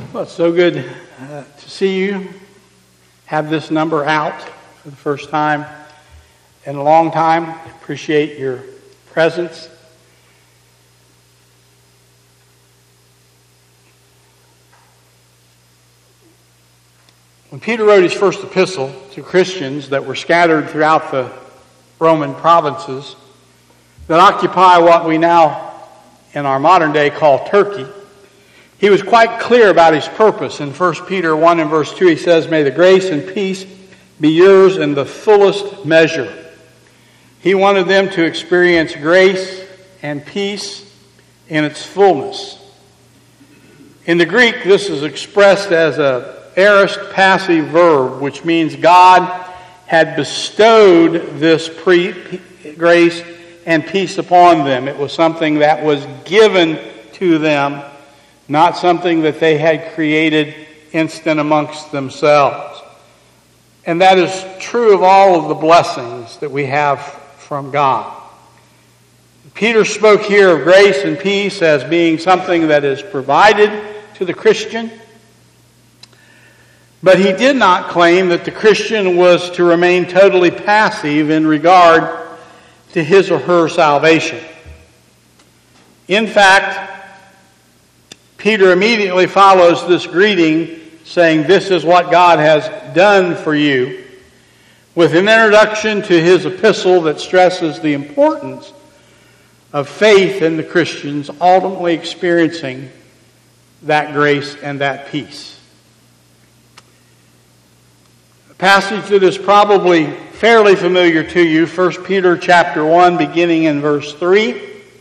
Well, it's so good to see you have this number out for the first time in a long time. Appreciate your presence. When Peter wrote his first epistle to Christians that were scattered throughout the Roman provinces that occupy what we now in our modern day call Turkey, he was quite clear about his purpose. In 1 Peter 1 and verse 2 he says, "May the grace and peace be yours in the fullest measure." He wanted them to experience grace and peace in its fullness. In the Greek, this is expressed as an aorist passive verb, which means God had bestowed this grace and peace upon them. It was something that was given to them, not something that they had created instant amongst themselves. And that is true of all of the blessings that we have from God. Peter spoke here of grace and peace as being something that is provided to the Christian. But he did not claim that the Christian was to remain totally passive in regard to his or her salvation. In fact, Peter immediately follows this greeting saying, "This is what God has done for you," with an introduction to his epistle that stresses the importance of faith in the Christians ultimately experiencing that grace and that peace. A passage that is probably fairly familiar to you, 1 Peter chapter 1, beginning in verse 3.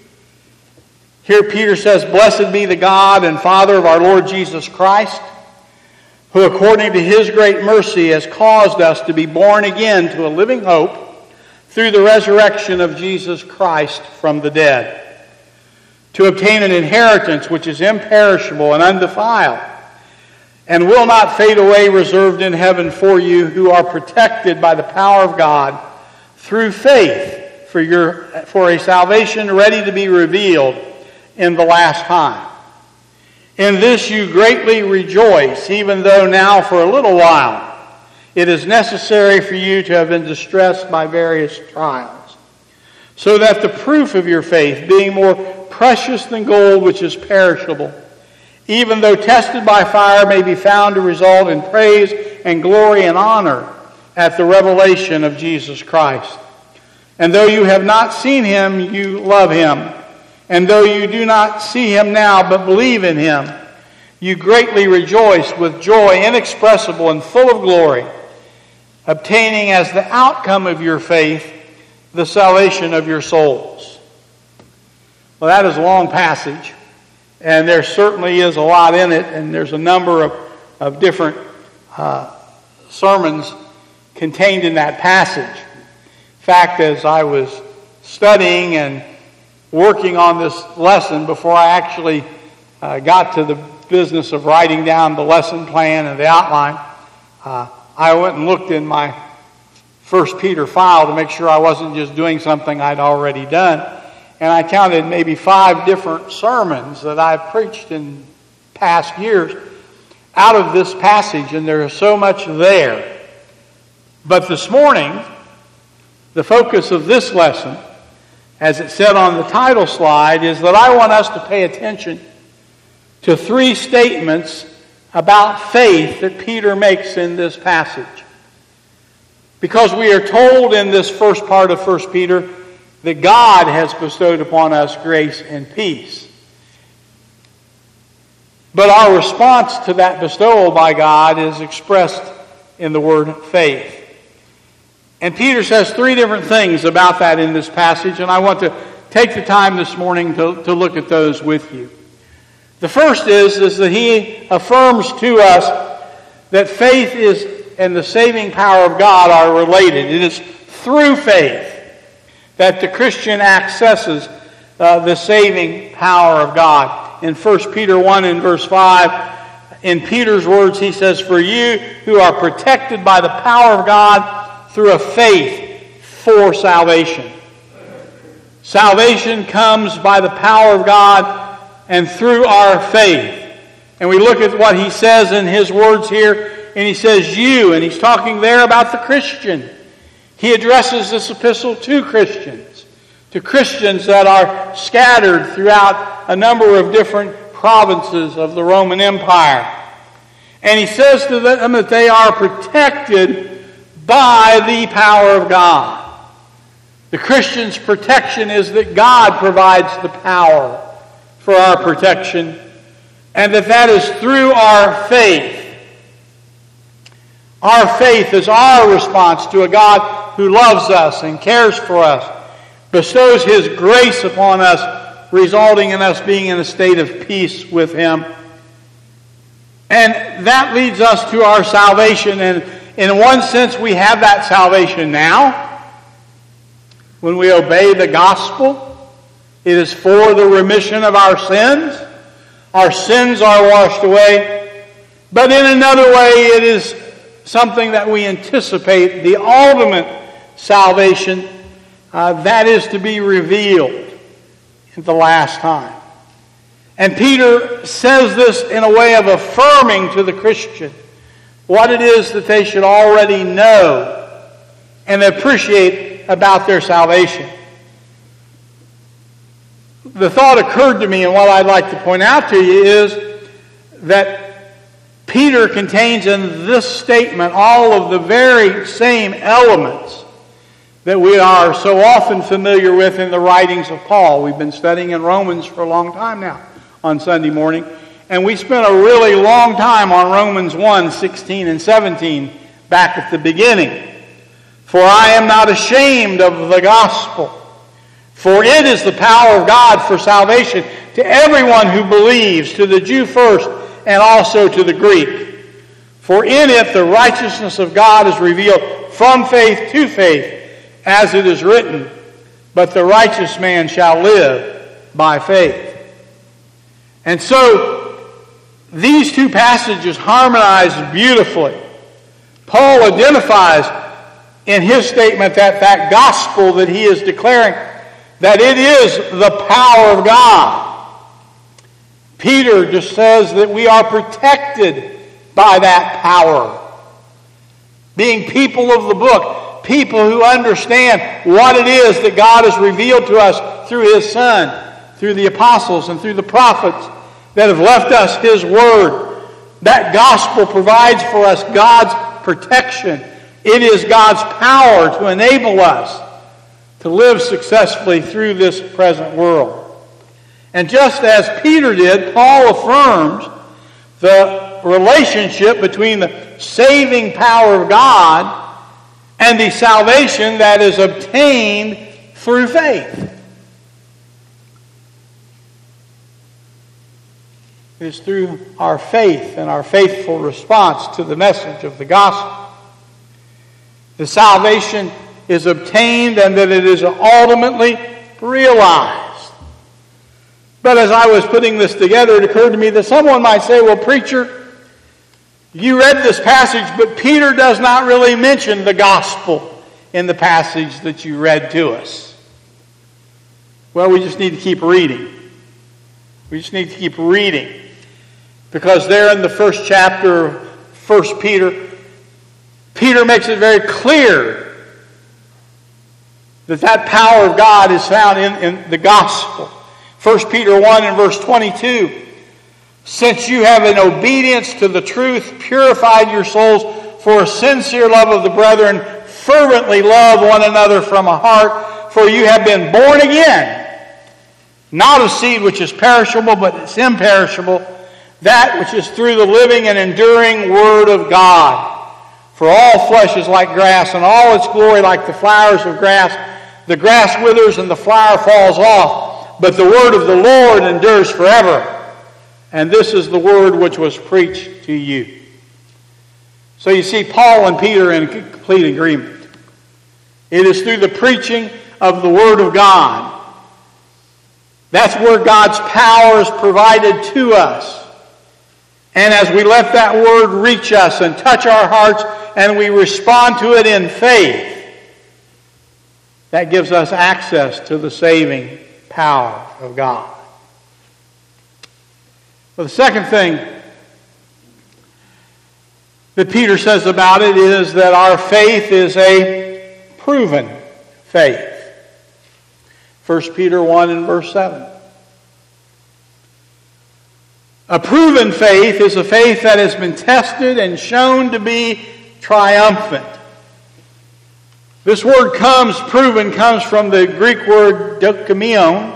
Here Peter says, "Blessed be the God and Father of our Lord Jesus Christ, who according to his great mercy has caused us to be born again to a living hope through the resurrection of Jesus Christ from the dead, to obtain an inheritance which is imperishable and undefiled, and will not fade away, reserved in heaven for you, who are protected by the power of God through faith for a salvation ready to be revealed in the last time. In this you greatly rejoice, even though now for a little while it is necessary for you to have been distressed by various trials, so that the proof of your faith, being more precious than gold which is perishable, even though tested by fire, may be found to result in praise and glory and honor at the revelation of Jesus Christ. And though you have not seen him, you love him. And though you do not see him now, but believe in him, you greatly rejoice with joy inexpressible and full of glory, obtaining as the outcome of your faith the salvation of your souls." Well, that is a long passage, and there certainly is a lot in it, and there's a number of different sermons contained in that passage. In fact, as I was studying and working on this lesson before I actually got to the business of writing down the lesson plan and the outline, I went and looked in my 1 Peter file to make sure I wasn't just doing something I'd already done. And I counted maybe 5 different sermons that I've preached in past years out of this passage, and there is so much there. But this morning, the focus of this lesson, as it said on the title slide, is that I want us to pay attention to 3 statements about faith that Peter makes in this passage. Because we are told in this first part of 1 Peter that God has bestowed upon us grace and peace. But our response to that bestowal by God is expressed in the word faith. And Peter says 3 different things about that in this passage, and I want to take the time this morning to look at those with you. The first is that he affirms to us that faith is and the saving power of God are related. It is through faith that the Christian accesses the saving power of God. In 1 Peter 1 and verse 5, in Peter's words, he says, "For you who are protected by the power of God through a faith for salvation." Salvation comes by the power of God and through our faith. And we look at what he says in his words here, and he says you, and he's talking there about the Christian. He addresses this epistle to Christians that are scattered throughout a number of different provinces of the Roman Empire. And he says to them that they are protected by the power of God. The Christian's protection is that God provides the power for our protection, and that is through our faith. Our faith is our response to a God who loves us and cares for us, bestows His grace upon us, resulting in us being in a state of peace with Him. And that leads us to our salvation. And in one sense, we have that salvation now. When we obey the gospel, it is for the remission of our sins. Our sins are washed away. But in another way, it is something that we anticipate, the ultimate salvation that is to be revealed at the last time. And Peter says this in a way of affirming to the Christian what it is that they should already know and appreciate about their salvation. The thought occurred to me, and what I'd like to point out to you is that Peter contains in this statement all of the very same elements that we are so often familiar with in the writings of Paul. We've been studying in Romans for a long time now on Sunday morning, and we spent a really long time on Romans 1, 16 and 17 back at the beginning. For I am not ashamed of the gospel, for it is the power of God for salvation to everyone who believes, to the Jew first and also to the Greek. For in it the righteousness of God is revealed from faith to faith, as it is written, but the righteous man shall live by faith. And so these two passages harmonize beautifully. Paul identifies in his statement that gospel that he is declaring, that it is the power of God. Peter just says that we are protected by that power. Being people of the book, people who understand what it is that God has revealed to us through His Son, through the apostles and through the prophets that have left us His Word. That gospel provides for us God's protection. It is God's power to enable us to live successfully through this present world. And just as Peter did, Paul affirms the relationship between the saving power of God and the salvation that is obtained through faith. It is through our faith and our faithful response to the message of the gospel. The salvation is obtained and that it is ultimately realized. But as I was putting this together, it occurred to me that someone might say, well, preacher, you read this passage, but Peter does not really mention the gospel in the passage that you read to us. Well, we just need to keep reading. We just need to keep reading. Because there in the first chapter of 1 Peter, Peter makes it very clear that power of God is found in the gospel. 1 Peter 1 and verse 22, since you have in obedience to the truth purified your souls for a sincere love of the brethren, fervently love one another from a heart, for you have been born again, not of seed which is perishable, but it's imperishable, that which is through the living and enduring Word of God. For all flesh is like grass, and all its glory like the flowers of grass. The grass withers and the flower falls off, but the word of the Lord endures forever. And this is the word which was preached to you. So you see Paul and Peter in complete agreement. It is through the preaching of the Word of God. That's where God's power is provided to us. And as we let that Word reach us and touch our hearts and we respond to it in faith, that gives us access to the saving power of God. Well, the second thing that Peter says about it is that our faith is a proven faith. 1 Peter 1 and verse 7. A proven faith is a faith that has been tested and shown to be triumphant. This word proven comes from the Greek word dokimion.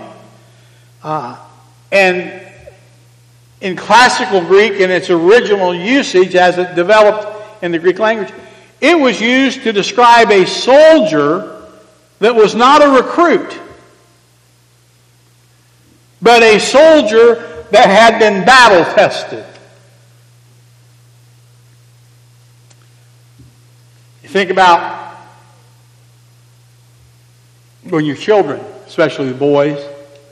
And in classical Greek, in its original usage as it developed in the Greek language, it was used to describe a soldier that was not a recruit, but a soldier that had been battle tested. You think about when your children, especially the boys,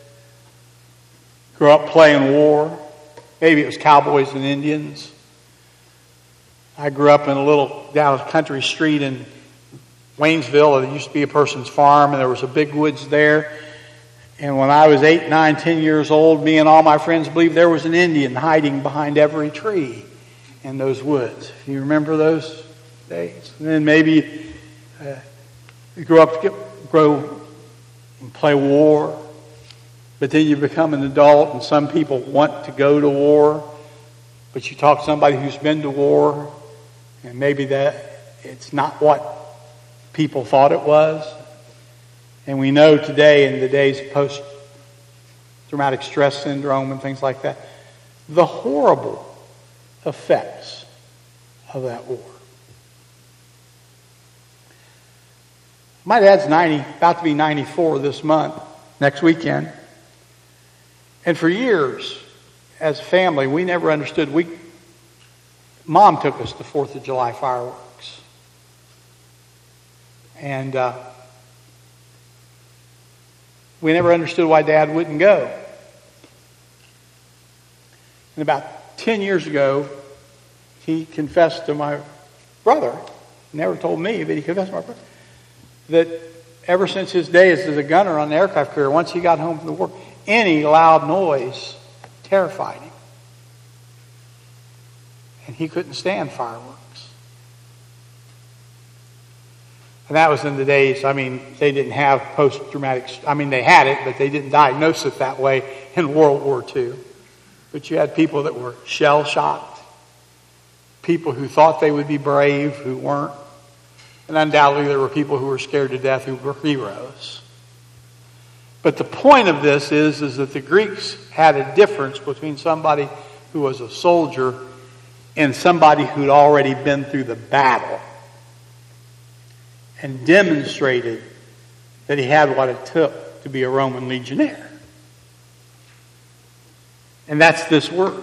grew up playing war. Maybe it was cowboys and Indians. I grew up in a little down a country street in Waynesville. It used to be a person's farm, and there was a big woods there. And when I was 8, 9, 10 years old, me and all my friends believed there was an Indian hiding behind every tree in those woods. You remember those days? And then maybe you grow and play war. But then you become an adult, and some people want to go to war. But you talk to somebody who's been to war, and maybe that it's not what people thought it was. And we know today, in the days of post-traumatic stress syndrome and things like that, the horrible effects of that war. My dad's about to be 94 this month, next weekend. And for years, as a family, we never understood. Mom took us to 4th of July fireworks. And we never understood why Dad wouldn't go. And about 10 years ago, he confessed to my brother, never told me, but he confessed to my brother, that ever since his days as a gunner on the aircraft carrier, once he got home from the war, any loud noise terrified him. And he couldn't stand fireworks. And that was in the days, they didn't have post-traumatic, they had it, but they didn't diagnose it that way in World War II. But you had people that were shell-shocked, people who thought they would be brave, who weren't. And undoubtedly there were people who were scared to death who were heroes. But the point of this is that the Greeks had a difference between somebody who was a soldier and somebody who'd already been through the battle and demonstrated that he had what it took to be a Roman legionnaire. And that's this word.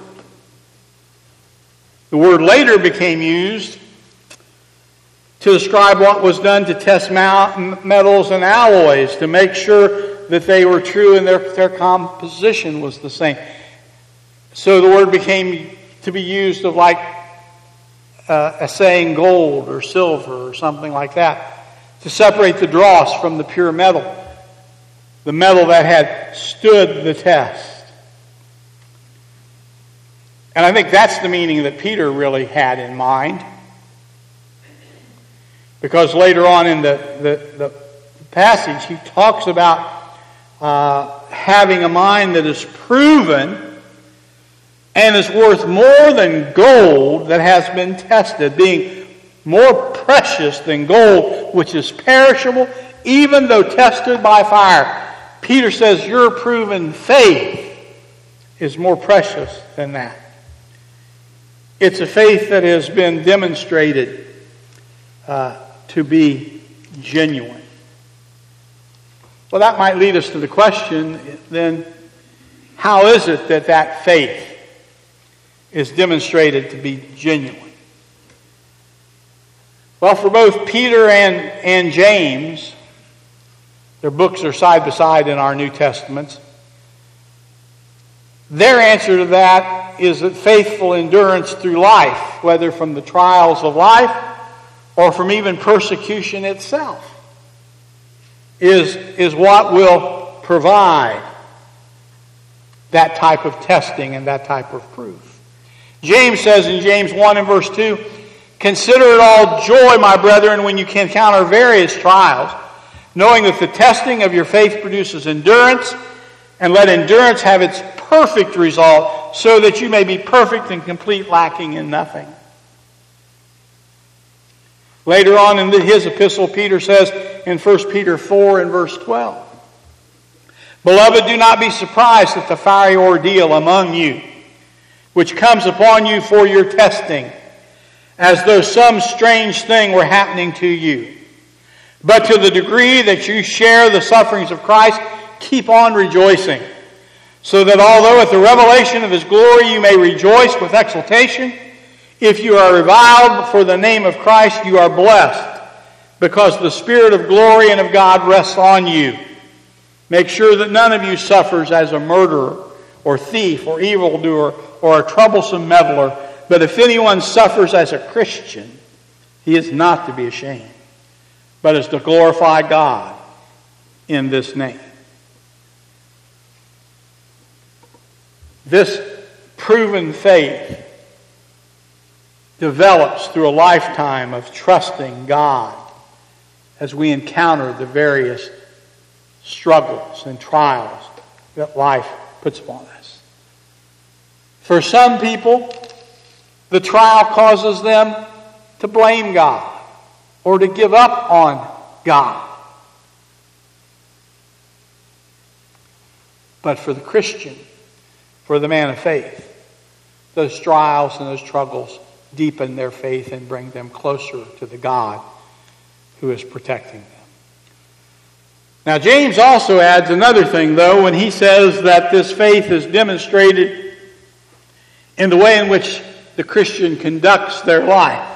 The word later became used to describe what was done to test metals and alloys to make sure that they were true and their composition was the same. So the word became to be used of assaying gold or silver or something like that, to separate the dross from the pure metal, the metal that had stood the test. And I think that's the meaning that Peter really had in mind. Because later on in the passage, he talks about having a mind that is proven and is worth more than gold that has been tested, being more precious than gold, which is perishable, even though tested by fire. Peter says your proven faith is more precious than that. It's a faith that has been demonstrated to be genuine. Well, that might lead us to the question, then, how is it that that faith is demonstrated to be genuine? Well, for both Peter and James, their books are side by side in our New Testaments, their answer to that is that faithful endurance through life, whether from the trials of life or from even persecution itself, is what will provide that type of testing and that type of proof. James says in James 1 and verse 2, Consider it all joy, my brethren, when you can encounter various trials, knowing that the testing of your faith produces endurance, and let endurance have its perfect result, so that you may be perfect and complete, lacking in nothing. Later on in his epistle, Peter says in 1 Peter 4 and verse 12, Beloved, do not be surprised at the fiery ordeal among you, which comes upon you for your testing, as though some strange thing were happening to you. But to the degree that you share the sufferings of Christ, keep on rejoicing, so that although at the revelation of his glory you may rejoice with exultation, if you are reviled for the name of Christ, you are blessed, because the Spirit of glory and of God rests on you. Make sure that none of you suffers as a murderer, or thief, or evildoer, or a troublesome meddler. But if anyone suffers as a Christian, he is not to be ashamed, but is to glorify God in this name. This proven faith develops through a lifetime of trusting God as we encounter the various struggles and trials that life puts upon us. For some people, the trial causes them to blame God or to give up on God. But for the Christian, for the man of faith, those trials and those struggles deepen their faith and bring them closer to the God who is protecting them. Now, James also adds another thing, though, when he says that this faith is demonstrated in the way in which the Christian conducts their life.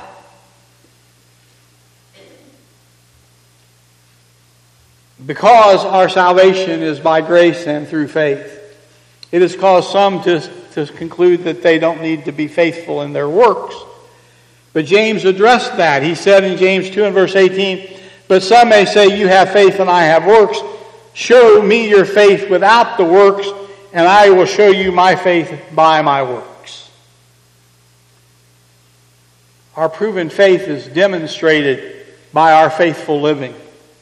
Because our salvation is by grace and through faith, it has caused some to conclude that they don't need to be faithful in their works. But James addressed that. He said in James 2 and verse 18, But some may say, You have faith and I have works. Show me your faith without the works, and I will show you my faith by my works. Our proven faith is demonstrated by our faithful living.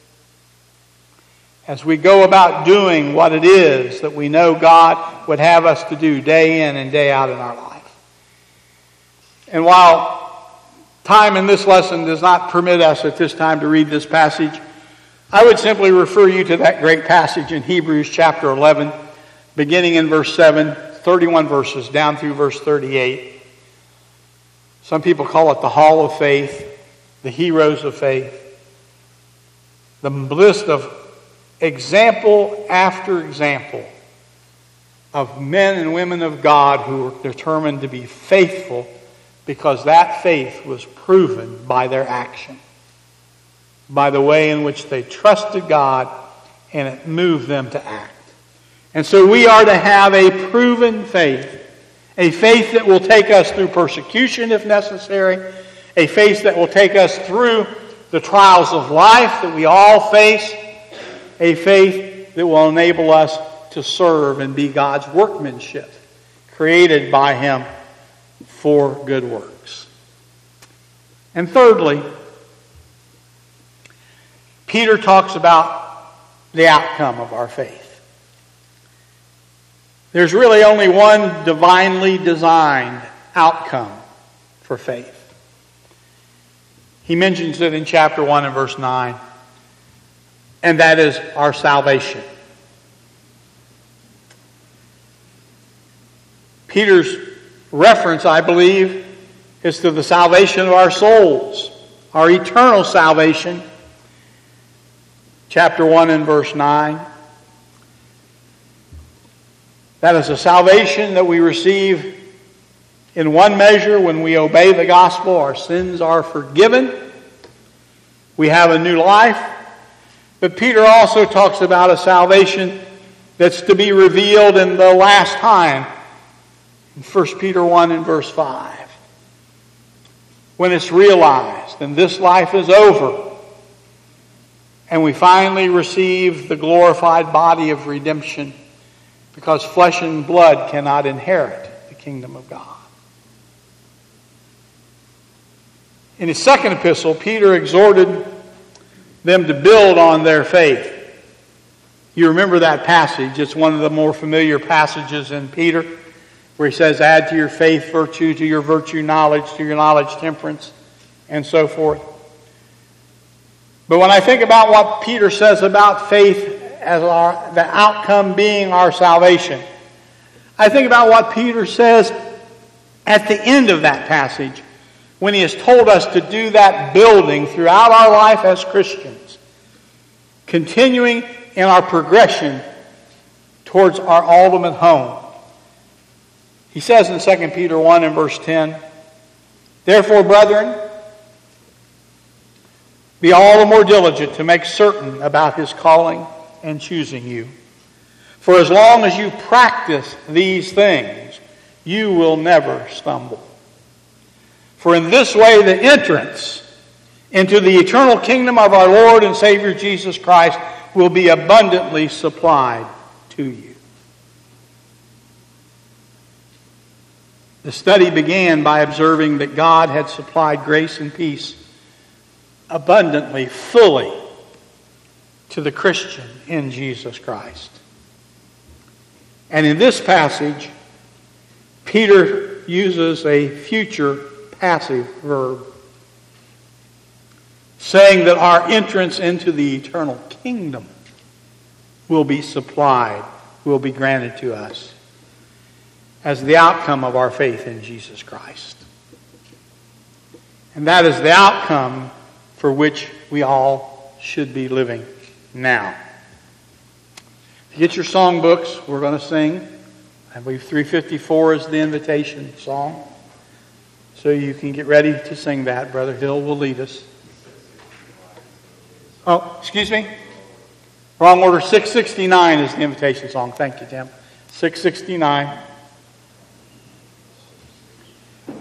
As we go about doing what it is that we know God would have us to do day in and day out in our life. And while time in this lesson does not permit us at this time to read this passage, I would simply refer you to that great passage in Hebrews chapter 11, beginning in verse 7, 31 verses down through verse 38. Some people call it the Hall of Faith, the heroes of faith. The list of example after example of men and women of God who were determined to be faithful because that faith was proven by their action, by the way in which they trusted God, and it moved them to act. And so we are to have a proven faith, a faith that will take us through persecution if necessary, a faith that will take us through the trials of life that we all face, a faith that will enable us to serve and be God's workmanship, created by Him for good works. And thirdly, Peter talks about the outcome of our faith. There's really only one divinely designed outcome for faith. He mentions it in chapter 1 and verse 9. And that is our salvation. Peter's reference, I believe, is to the salvation of our souls, our eternal salvation. Chapter 1 and verse 9. That is a salvation that we receive in one measure when we obey the gospel. Our sins are forgiven. We have a new life. But Peter also talks about a salvation that's to be revealed in the last time. In 1 Peter 1 and verse 5. When it's realized and this life is over, and we finally receive the glorified body of redemption, because flesh and blood cannot inherit the kingdom of God. In his second epistle, Peter exhorted them to build on their faith. You remember that passage. It's one of the more familiar passages in Peter, where he says, add to your faith virtue, to your virtue knowledge, to your knowledge temperance, and so forth. But when I think about what Peter says about faith as the outcome being our salvation, I think about what Peter says at the end of that passage, when he has told us to do that building throughout our life as Christians, continuing in our progression towards our ultimate home. He says in 2 Peter 1 and verse 10, therefore, brethren, be all the more diligent to make certain about his calling and choosing you. For as long as you practice these things, you will never stumble. For in this way the entrance into the eternal kingdom of our Lord and Savior Jesus Christ will be abundantly supplied to you. The study began by observing that God had supplied grace and peace abundantly, fully, to the Christian in Jesus Christ. And in this passage, Peter uses a future passive verb, saying that our entrance into the eternal kingdom will be supplied, will be granted to us as the outcome of our faith in Jesus Christ. And that is the outcome for which we all should be living now. If you get your song books, we're going to sing. I believe 354 is the invitation song. So you can get ready to sing that. Brother Hill will lead us. Oh, excuse me? Wrong order. 669 is the invitation song. Thank you, Tim. 669.